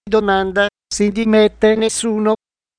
Domanda: si dimette nessuno?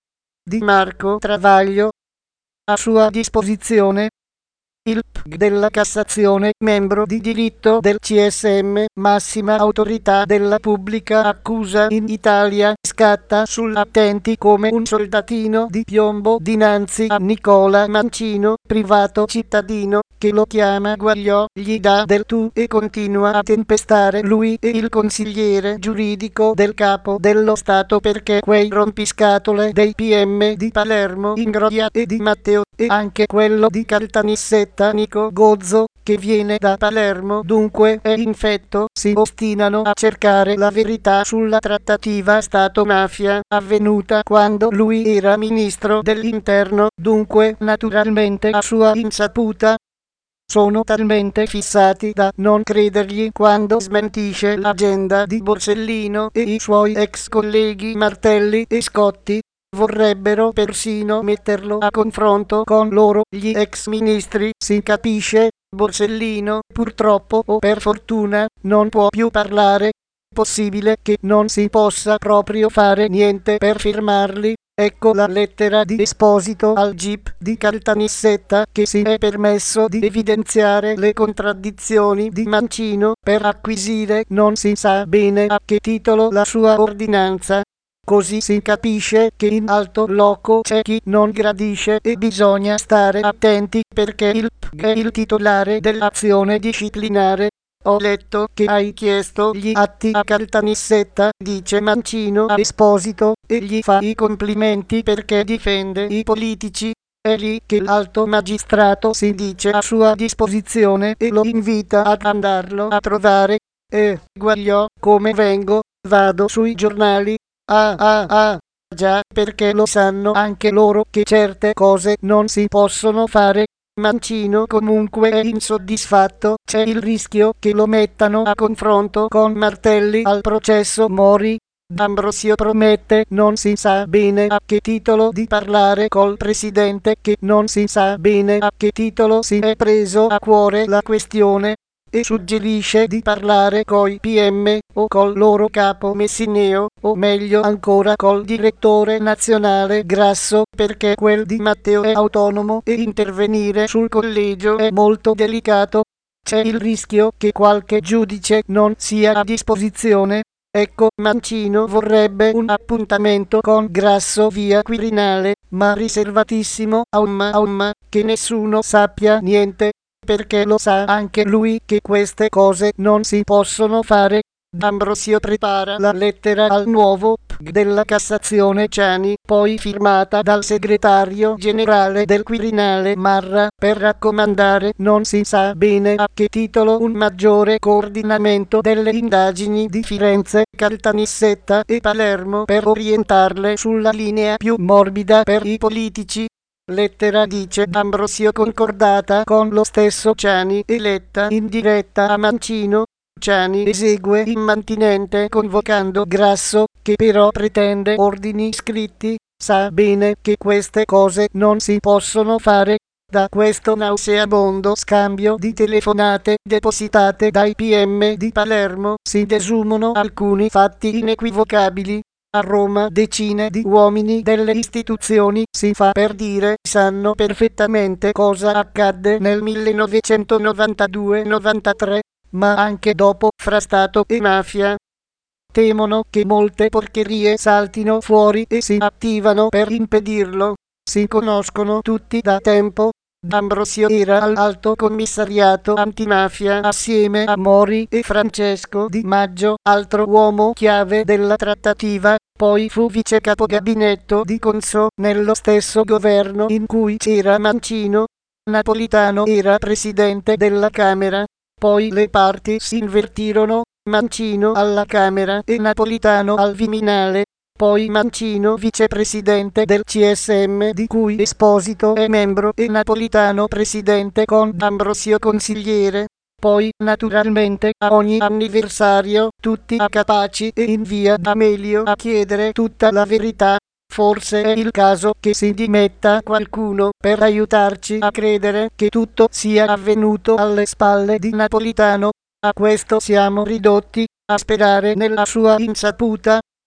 Di Marco Travaglio. A sua disposizione il PG della Cassazione, membro di diritto del CSM, massima autorità della pubblica accusa in Italia, scatta sull'attenti come un soldatino di piombo dinanzi a Nicola Mancino, privato cittadino, che lo chiama Guagliò, gli dà del tu e continua a tempestare lui e il consigliere giuridico del capo dello Stato perché quei rompiscatole dei PM di Palermo, Ingroia e di Matteo, e anche quello di Caltanissetta Nico Gozzo, che viene da Palermo dunque è infetto, si ostinano a cercare la verità sulla trattativa Stato-mafia avvenuta quando lui era ministro dell'interno, dunque naturalmente a sua insaputa. Sono talmente fissati da non credergli quando smentisce l'agenda di Borsellino e i suoi ex colleghi Martelli e Scotti. Vorrebbero persino metterlo a confronto con loro, gli ex ministri, si capisce. Borsellino, purtroppo o per fortuna, non può più parlare. Possibile che non si possa proprio fare niente per firmarli. Ecco la lettera di Esposito al GIP di Caltanissetta che si è permesso di evidenziare le contraddizioni di Mancino per acquisire non si sa bene a che titolo la sua ordinanza. Così si capisce che in alto loco c'è chi non gradisce e bisogna stare attenti perché il PG è il titolare dell'azione disciplinare. Ho letto che hai chiesto gli atti a Caltanissetta, dice Mancino a Esposito, e gli fa i complimenti perché difende i politici. È lì che l'alto magistrato si dice a sua disposizione e lo invita ad andarlo a trovare. Guagliò, come vengo? Vado sui giornali. Già, perché lo sanno anche loro che certe cose non si possono fare. Mancino comunque è insoddisfatto, c'è il rischio che lo mettano a confronto con Martelli al processo Mori. D'Ambrosio promette non si sa bene a che titolo di parlare col presidente che non si sa bene a che titolo si è preso a cuore la questione e suggerisce di parlare coi PM o col loro capo Messineo o meglio ancora col direttore nazionale Grasso perché quel di Matteo è autonomo e intervenire sul collegio è molto delicato. C'è il rischio che qualche giudice non sia a disposizione. Ecco, Mancino vorrebbe un appuntamento con Grasso via Quirinale, ma riservatissimo, che nessuno sappia niente. Perché lo sa anche lui che queste cose non si possono fare. D'Ambrosio prepara la lettera al nuovo PG della Cassazione Ciani, poi firmata dal segretario generale del Quirinale Marra, per raccomandare non si sa bene a che titolo un maggiore coordinamento delle indagini di Firenze, Caltanissetta e Palermo per orientarle sulla linea più morbida per i politici. Lettera dice D'Ambrosio concordata con lo stesso Ciani e letta in diretta a Mancino. Ciani esegue immantinente convocando Grasso, che però pretende ordini scritti, sa bene che queste cose non si possono fare. Da questo nauseabondo scambio di telefonate depositate dai PM di Palermo si desumono alcuni fatti inequivocabili. A Roma decine di uomini delle istituzioni, si fa per dire, sanno perfettamente cosa accadde nel 1992-93, ma anche dopo fra Stato e mafia. Temono che molte porcherie saltino fuori e si attivano per impedirlo. Si conoscono tutti da tempo. D'Ambrosio era all'Alto Commissariato Antimafia assieme a Mori e Francesco Di Maggio, altro uomo chiave della trattativa, poi fu vice capogabinetto di Conso nello stesso governo in cui c'era Mancino. Napolitano era presidente della Camera, poi le parti si invertirono, Mancino alla Camera e Napolitano al Viminale. Poi Mancino vicepresidente del CSM di cui Esposito è membro e Napolitano presidente con D'Ambrosio consigliere. Poi naturalmente a ogni anniversario tutti a Capaci e in via D'Amelio a chiedere tutta la verità. Forse è il caso che si dimetta qualcuno per aiutarci a credere che tutto sia avvenuto alle spalle di Napolitano. A questo siamo ridotti, a sperare nella sua insaputa.